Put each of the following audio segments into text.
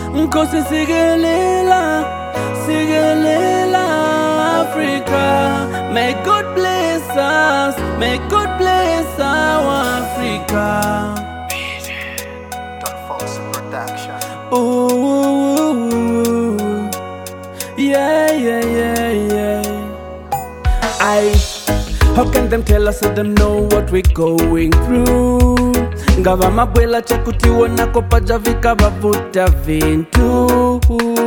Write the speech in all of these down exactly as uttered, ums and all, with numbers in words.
Nkosi sigelela, sigelela Africa. May God bless us, may God bless our Africa. Don Fox Production. Ooh, yeah, yeah, yeah, yeah. I, how can them tell us so them know what we're going through? Ngava mabwela chakuti wona kopaja vika vavuta vintu.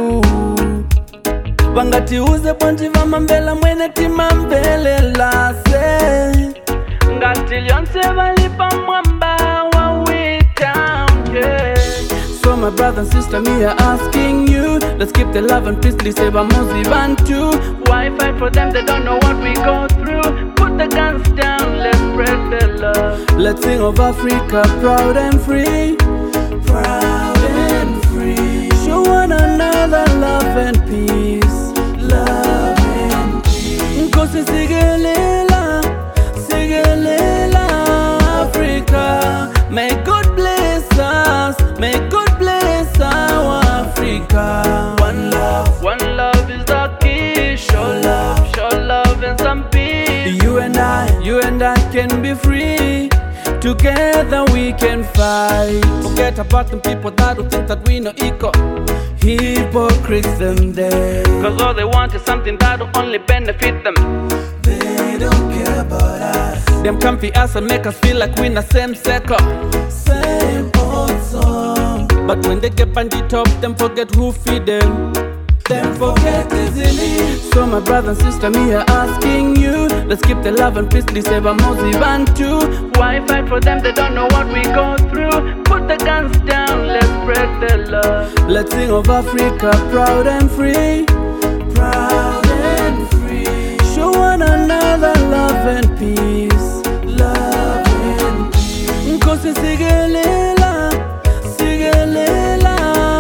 Vangati uze bonji vamambela mwene timambele lase. Ngati lyonse valipa mwamba wa we town, yeah. So my brother and sister, me are asking you, let's keep the love and peace, please save our Mozi Bantu. Why fight for them, they don't know what we go through. Put the guns down, let's spread the love. Let's sing of Africa, proud and free. Proud and free. Show one another love and peace. Love and peace. Nkosi sigelela, sigelela Africa. May God bless us, may God bless our Africa. One love, one love is the key. Show love, show love and some peace. You and I, you and I can be free. Together we can fight. Forget about the people that who think that we know equal. Hypocrites them there. Cause all they want is something that will only benefit them. They don't care about us. Them comfy us and make us feel like we in the same circle. Same old song. But when they get on the top, them forget who feed them. Them forget easily. So my brother and sister, me are asking you, let's keep the love and peace, please save our Mozi Bantu. Why fight for them, they don't know what we go through. Put the guns down, let's spread the love. Let's sing of Africa, proud and free. Proud and free. Show one another love and peace. Love and peace. Nkosi sigelela, sigelela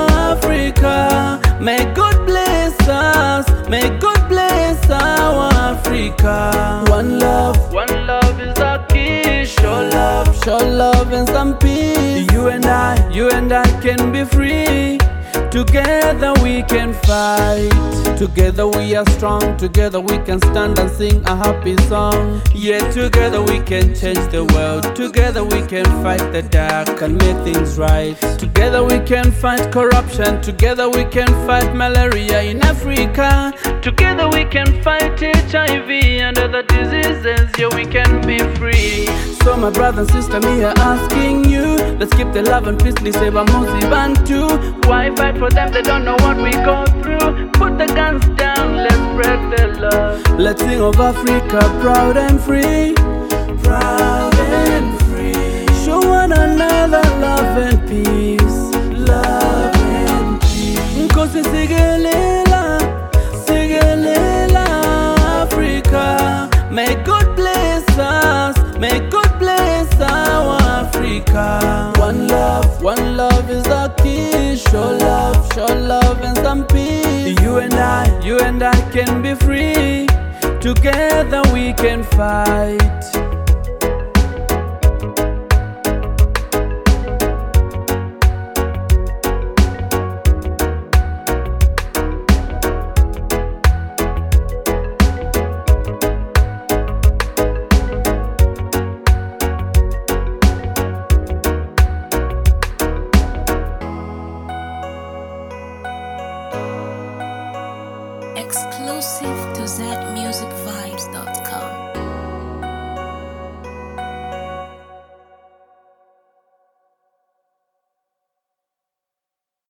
Africa. May God bless us, may God bless our Africa. One love, one love is the key. Show love, show love and some peace. You and I, you and I can be free. Together we can fight. Together we are strong. Together we can stand and sing a happy song. Yeah, together we can change the world. Together we can fight the dark and make things right. Together we can fight corruption. Together we can fight malaria in Africa. Together we can fight H I V and other diseases. Yeah, we can be free. So my brother and sister, me are asking you, let's keep the love and peace, please save our Mozi Bantu. Why fight for them, they don't know what we go through. Put the guns down, let's spread the love. Let's sing of Africa, proud and free. Proud and free. Show one another love and peace. Love and peace. Nkosi sigelela, sigelela Africa. May God bless us, may God bless our Africa. One love, one love is the key. Show love, show love and some peace. You and I, you and I can be free. Together we can fight. Exclusive to zed music vibes dot com.